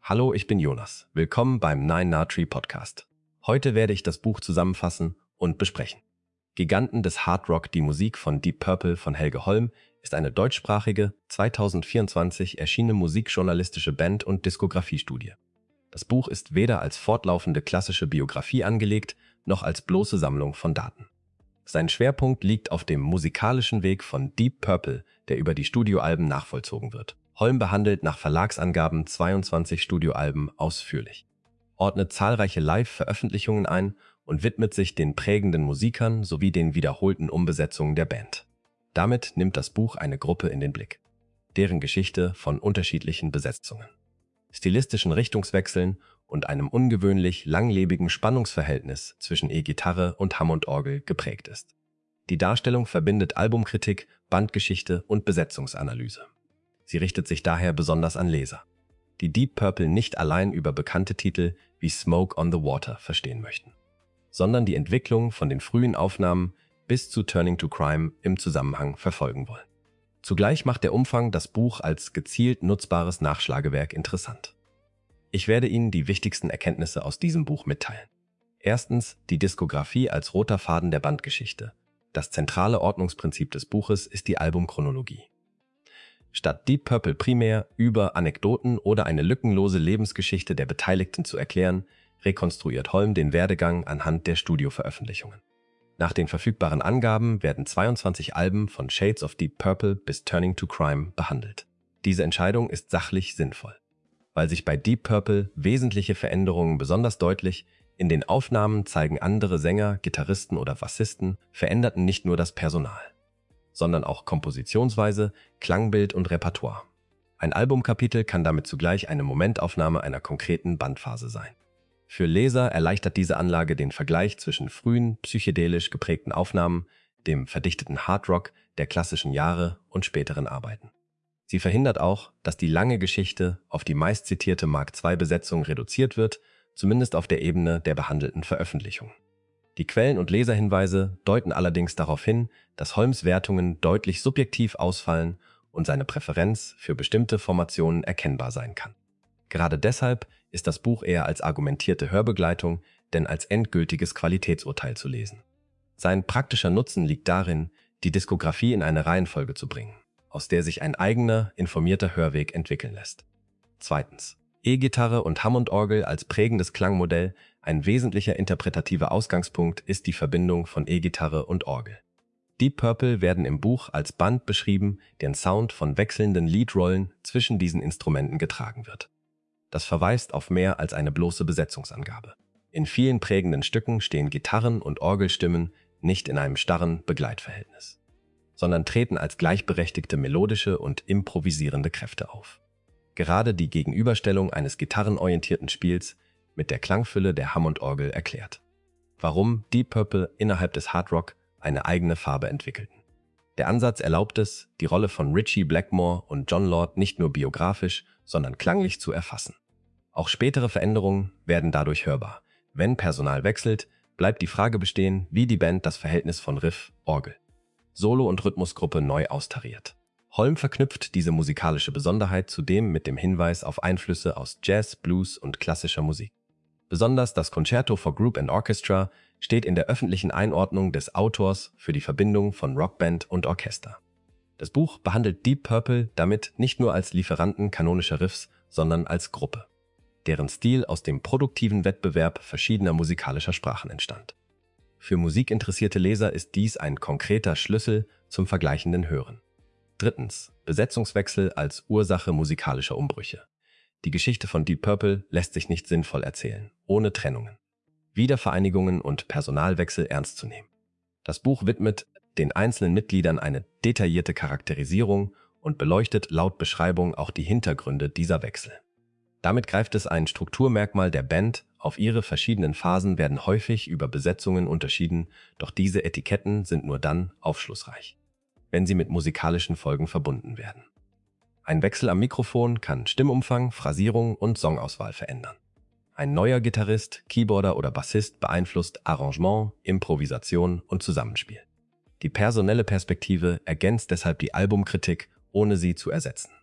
Hallo, ich bin Jonas. Willkommen beim Nine Na Tree Podcast. Heute werde ich das Buch zusammenfassen und besprechen. Giganten des Hard Rock, die Musik von Deep Purple von Helge Holm ist eine deutschsprachige, 2024 erschienene musikjournalistische Band- und Diskografiestudie. Das Buch ist weder als fortlaufende klassische Biografie angelegt, noch als bloße Sammlung von Daten. Sein Schwerpunkt liegt auf dem musikalischen Weg von Deep Purple, der über die Studioalben nachvollzogen wird. Holm behandelt nach Verlagsangaben 22 Studioalben ausführlich, ordnet zahlreiche Live-Veröffentlichungen ein und widmet sich den prägenden Musikern sowie den wiederholten Umbesetzungen der Band. Damit nimmt das Buch eine Gruppe in den Blick, deren Geschichte von unterschiedlichen Besetzungen, stilistischen Richtungswechseln und einem ungewöhnlich langlebigen Spannungsverhältnis zwischen E-Gitarre und Hammond-Orgel geprägt ist. Die Darstellung verbindet Albumkritik, Bandgeschichte und Besetzungsanalyse. Sie richtet sich daher besonders an Leser, die Deep Purple nicht allein über bekannte Titel wie Smoke on the Water verstehen möchten, sondern die Entwicklung von den frühen Aufnahmen bis zu Turning to Crime im Zusammenhang verfolgen wollen. Zugleich macht der Umfang das Buch als gezielt nutzbares Nachschlagewerk interessant. Ich werde Ihnen die wichtigsten Erkenntnisse aus diesem Buch mitteilen. Erstens, die Diskografie als roter Faden der Bandgeschichte. Das zentrale Ordnungsprinzip des Buches ist die Albumchronologie. Statt Deep Purple primär über Anekdoten oder eine lückenlose Lebensgeschichte der Beteiligten zu erklären, rekonstruiert Holm den Werdegang anhand der Studioveröffentlichungen. Nach den verfügbaren Angaben werden 22 Alben von Shades of Deep Purple bis Turning to Crime behandelt. Diese Entscheidung ist sachlich sinnvoll, weil sich bei Deep Purple wesentliche Veränderungen besonders deutlich in den Aufnahmen zeigen. Andere Sänger, Gitarristen oder Bassisten veränderten nicht nur das Personal, sondern auch Kompositionsweise, Klangbild und Repertoire. Ein Albumkapitel kann damit zugleich eine Momentaufnahme einer konkreten Bandphase sein. Für Leser erleichtert diese Anlage den Vergleich zwischen frühen, psychedelisch geprägten Aufnahmen, dem verdichteten Hardrock der klassischen Jahre und späteren Arbeiten. Sie verhindert auch, dass die lange Geschichte auf die meistzitierte Mark II-Besetzung reduziert wird, zumindest auf der Ebene der behandelten Veröffentlichungen. Die Quellen- und Leserhinweise deuten allerdings darauf hin, dass Holms Wertungen deutlich subjektiv ausfallen und seine Präferenz für bestimmte Formationen erkennbar sein kann. Gerade deshalb ist das Buch eher als argumentierte Hörbegleitung denn als endgültiges Qualitätsurteil zu lesen. Sein praktischer Nutzen liegt darin, die Diskografie in eine Reihenfolge zu bringen, aus der sich ein eigener, informierter Hörweg entwickeln lässt. Zweitens. E-Gitarre und Hammond-Orgel als prägendes Klangmodell. Ein wesentlicher interpretativer Ausgangspunkt ist die Verbindung von E-Gitarre und Orgel. Deep Purple werden im Buch als Band beschrieben, deren Sound von wechselnden Leadrollen zwischen diesen Instrumenten getragen wird. Das verweist auf mehr als eine bloße Besetzungsangabe. In vielen prägenden Stücken stehen Gitarren- und Orgelstimmen nicht in einem starren Begleitverhältnis, sondern treten als gleichberechtigte melodische und improvisierende Kräfte auf. Gerade die Gegenüberstellung eines gitarrenorientierten Spiels mit der Klangfülle der Hammond-Orgel erklärt, warum Deep Purple innerhalb des Hard Rock eine eigene Farbe entwickelten. Der Ansatz erlaubt es, die Rolle von Ritchie Blackmore und Jon Lord nicht nur biografisch, sondern klanglich zu erfassen. Auch spätere Veränderungen werden dadurch hörbar. Wenn Personal wechselt, bleibt die Frage bestehen, wie die Band das Verhältnis von Riff, Orgel, Solo- und Rhythmusgruppe neu austariert. Holm verknüpft diese musikalische Besonderheit zudem mit dem Hinweis auf Einflüsse aus Jazz, Blues und klassischer Musik. Besonders das Concerto for Group and Orchestra steht in der öffentlichen Einordnung des Autors für die Verbindung von Rockband und Orchester. Das Buch behandelt Deep Purple damit nicht nur als Lieferanten kanonischer Riffs, sondern als Gruppe, deren Stil aus dem produktiven Wettbewerb verschiedener musikalischer Sprachen entstand. Für musikinteressierte Leser ist dies ein konkreter Schlüssel zum vergleichenden Hören. Drittens. Besetzungswechsel als Ursache musikalischer Umbrüche. Die Geschichte von Deep Purple lässt sich nicht sinnvoll erzählen, ohne Trennungen, Wiedervereinigungen und Personalwechsel ernst zu nehmen. Das Buch widmet den einzelnen Mitgliedern eine detaillierte Charakterisierung und beleuchtet laut Beschreibung auch die Hintergründe dieser Wechsel. Damit greift es ein Strukturmerkmal der Band, auf ihre verschiedenen Phasen werden häufig über Besetzungen unterschieden, doch diese Etiketten sind nur dann aufschlussreich, wenn sie mit musikalischen Folgen verbunden werden. Ein Wechsel am Mikrofon kann Stimmumfang, Phrasierung und Songauswahl verändern. Ein neuer Gitarrist, Keyboarder oder Bassist beeinflusst Arrangement, Improvisation und Zusammenspiel. Die personelle Perspektive ergänzt deshalb die Albumkritik, ohne sie zu ersetzen.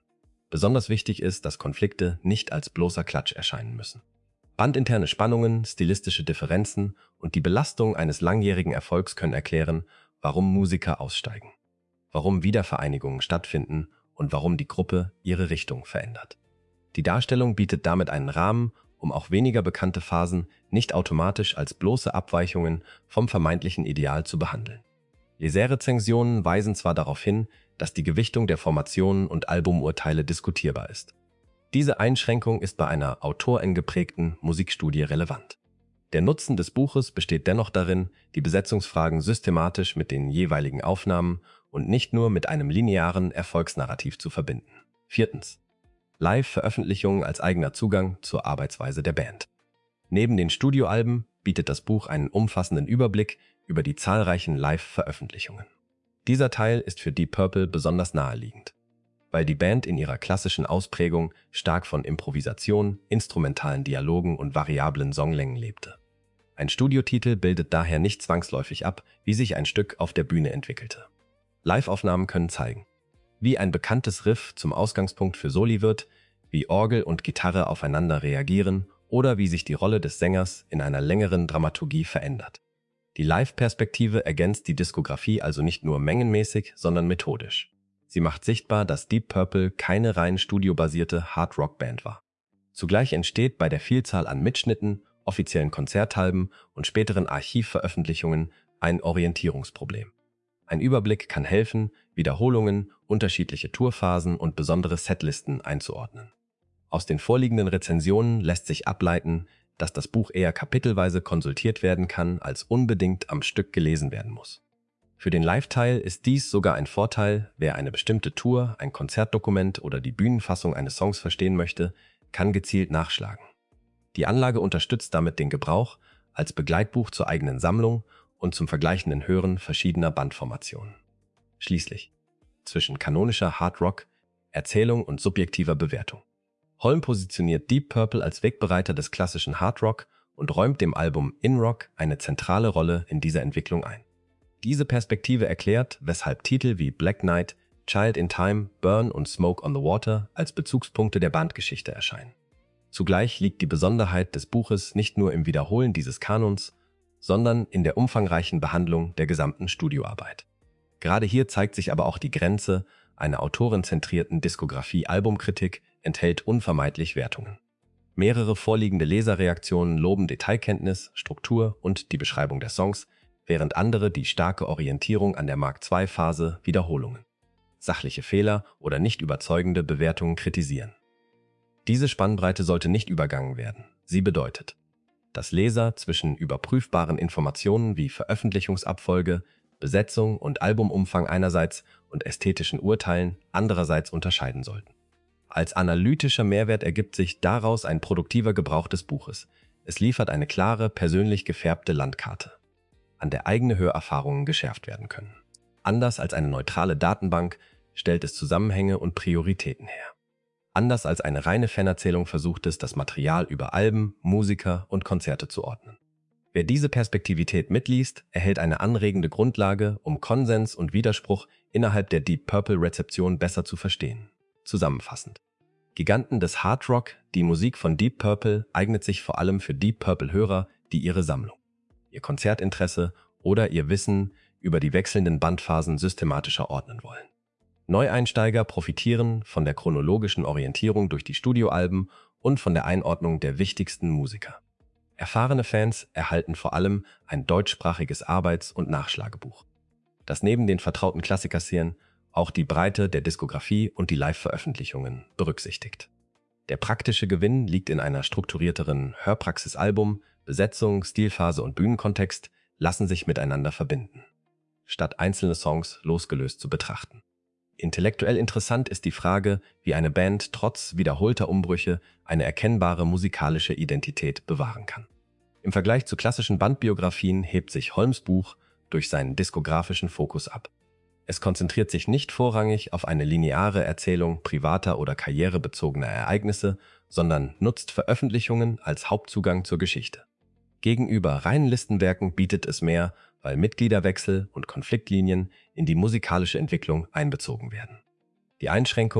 Besonders wichtig ist, dass Konflikte nicht als bloßer Klatsch erscheinen müssen. Bandinterne Spannungen, stilistische Differenzen und die Belastung eines langjährigen Erfolgs können erklären, warum Musiker aussteigen, warum Wiedervereinigungen stattfinden und warum die Gruppe ihre Richtung verändert. Die Darstellung bietet damit einen Rahmen, um auch weniger bekannte Phasen nicht automatisch als bloße Abweichungen vom vermeintlichen Ideal zu behandeln. Leserrezensionen weisen zwar darauf hin, dass die Gewichtung der Formationen und Albumurteile diskutierbar ist. Diese Einschränkung ist bei einer autorengeprägten Musikstudie relevant. Der Nutzen des Buches besteht dennoch darin, die Besetzungsfragen systematisch mit den jeweiligen Aufnahmen und nicht nur mit einem linearen Erfolgsnarrativ zu verbinden. 4. Live-Veröffentlichungen als eigener Zugang zur Arbeitsweise der Band. Neben den Studioalben bietet das Buch einen umfassenden Überblick über die zahlreichen Live-Veröffentlichungen. Dieser Teil ist für Deep Purple besonders naheliegend, weil die Band in ihrer klassischen Ausprägung stark von Improvisation, instrumentalen Dialogen und variablen Songlängen lebte. Ein Studiotitel bildet daher nicht zwangsläufig ab, wie sich ein Stück auf der Bühne entwickelte. Live-Aufnahmen können zeigen, wie ein bekanntes Riff zum Ausgangspunkt für Soli wird, wie Orgel und Gitarre aufeinander reagieren oder wie sich die Rolle des Sängers in einer längeren Dramaturgie verändert. Die Live-Perspektive ergänzt die Diskografie also nicht nur mengenmäßig, sondern methodisch. Sie macht sichtbar, dass Deep Purple keine rein studiobasierte Hard-Rock-Band war. Zugleich entsteht bei der Vielzahl an Mitschnitten, offiziellen Konzertalben und späteren Archivveröffentlichungen ein Orientierungsproblem. Ein Überblick kann helfen, Wiederholungen, unterschiedliche Tourphasen und besondere Setlisten einzuordnen. Aus den vorliegenden Rezensionen lässt sich ableiten, dass das Buch eher kapitelweise konsultiert werden kann, als unbedingt am Stück gelesen werden muss. Für den Live-Teil ist dies sogar ein Vorteil, wer eine bestimmte Tour, ein Konzertdokument oder die Bühnenfassung eines Songs verstehen möchte, kann gezielt nachschlagen. Die Anlage unterstützt damit den Gebrauch als Begleitbuch zur eigenen Sammlung und zum vergleichenden Hören verschiedener Bandformationen. Schließlich zwischen kanonischer Hard Rock, Erzählung und subjektiver Bewertung. Holm positioniert Deep Purple als Wegbereiter des klassischen Hard Rock und räumt dem Album In Rock eine zentrale Rolle in dieser Entwicklung ein. Diese Perspektive erklärt, weshalb Titel wie Black Knight, Child in Time, Burn und Smoke on the Water als Bezugspunkte der Bandgeschichte erscheinen. Zugleich liegt die Besonderheit des Buches nicht nur im Wiederholen dieses Kanons, sondern in der umfangreichen Behandlung der gesamten Studioarbeit. Gerade hier zeigt sich aber auch die Grenze einer autorenzentrierten Diskografie-Albumkritik enthält unvermeidlich Wertungen. Mehrere vorliegende Leserreaktionen loben Detailkenntnis, Struktur und die Beschreibung der Songs, während andere die starke Orientierung an der Mark-II-Phase Wiederholungen, sachliche Fehler oder nicht überzeugende Bewertungen kritisieren. Diese Spannbreite sollte nicht übergangen werden. Sie bedeutet, dass Leser zwischen überprüfbaren Informationen wie Veröffentlichungsabfolge, Besetzung und Albumumfang einerseits und ästhetischen Urteilen andererseits unterscheiden sollten. Als analytischer Mehrwert ergibt sich daraus ein produktiver Gebrauch des Buches. Es liefert eine klare, persönlich gefärbte Landkarte, an der eigene Hörerfahrungen geschärft werden können. Anders als eine neutrale Datenbank stellt es Zusammenhänge und Prioritäten her. Anders als eine reine Fanerzählung versucht es, das Material über Alben, Musiker und Konzerte zu ordnen. Wer diese Perspektivität mitliest, erhält eine anregende Grundlage, um Konsens und Widerspruch innerhalb der Deep Purple-Rezeption besser zu verstehen. Zusammenfassend: Giganten des Hard Rock, die Musik von Deep Purple eignet sich vor allem für Deep Purple-Hörer, die ihre Sammlung, ihr Konzertinteresse oder ihr Wissen über die wechselnden Bandphasen systematischer ordnen wollen. Neueinsteiger profitieren von der chronologischen Orientierung durch die Studioalben und von der Einordnung der wichtigsten Musiker. Erfahrene Fans erhalten vor allem ein deutschsprachiges Arbeits- und Nachschlagebuch, das neben den vertrauten Klassikerserien auch die Breite der Diskografie und die Live-Veröffentlichungen berücksichtigt. Der praktische Gewinn liegt in einer strukturierteren Hörpraxis-Album, Besetzung, Stilphase und Bühnenkontext lassen sich miteinander verbinden, statt einzelne Songs losgelöst zu betrachten. Intellektuell interessant ist die Frage, wie eine Band trotz wiederholter Umbrüche eine erkennbare musikalische Identität bewahren kann. Im Vergleich zu klassischen Bandbiografien hebt sich Holmes' Buch durch seinen diskografischen Fokus ab. Es konzentriert sich nicht vorrangig auf eine lineare Erzählung privater oder karrierebezogener Ereignisse, sondern nutzt Veröffentlichungen als Hauptzugang zur Geschichte. Gegenüber reinen Listenwerken bietet es mehr, weil Mitgliederwechsel und Konfliktlinien in die musikalische Entwicklung einbezogen werden. Die Einschränkung,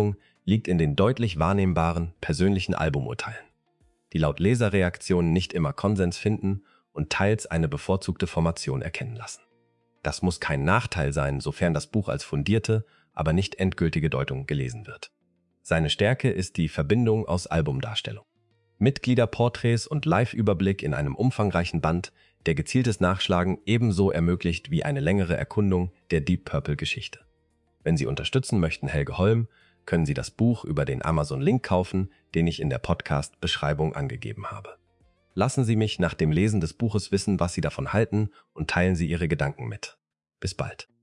liegt in den deutlich wahrnehmbaren, persönlichen Albumurteilen, die laut Leserreaktionen nicht immer Konsens finden und teils eine bevorzugte Formation erkennen lassen. Das muss kein Nachteil sein, sofern das Buch als fundierte, aber nicht endgültige Deutung gelesen wird. Seine Stärke ist die Verbindung aus Albumdarstellung, Mitgliederporträts und Live-Überblick in einem umfangreichen Band, der gezieltes Nachschlagen ebenso ermöglicht wie eine längere Erkundung der Deep Purple-Geschichte. Wenn Sie unterstützen möchten Helge Holm, können Sie das Buch über den Amazon-Link kaufen, den ich in der Podcast-Beschreibung angegeben habe. Lassen Sie mich nach dem Lesen des Buches wissen, was Sie davon halten, und teilen Sie Ihre Gedanken mit. Bis bald.